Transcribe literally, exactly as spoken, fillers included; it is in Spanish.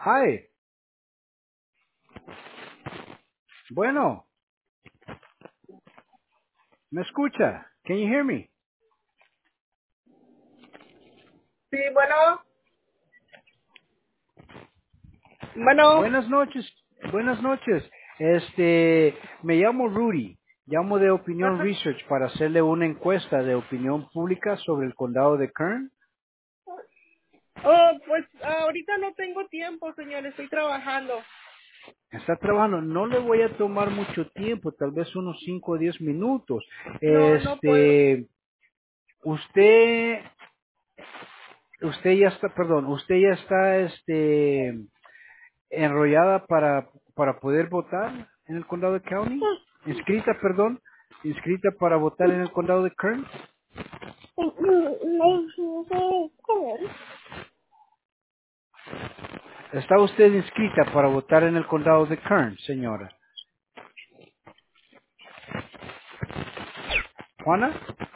Hi. Bueno, ¿me escucha? Can you hear me? Sí, bueno, bueno. Buenas noches. Buenas noches. Este, me llamo Rudy. Llamo de Opinión Ajá. Research para hacerle una encuesta de opinión pública sobre el condado de Kern. Oh, pues ahorita no tengo tiempo, señor, estoy trabajando. Está trabajando. No le voy a tomar mucho tiempo, tal vez unos cinco o diez minutos. No, no puedo. Este, usted, usted ya está, perdón, usted ya está, este, enrollada para, para poder votar en el condado de County, inscrita, perdón, inscrita para votar en el condado de Kern. ¿Está usted inscrita para votar en el condado de Kern, señora? ¿Juana?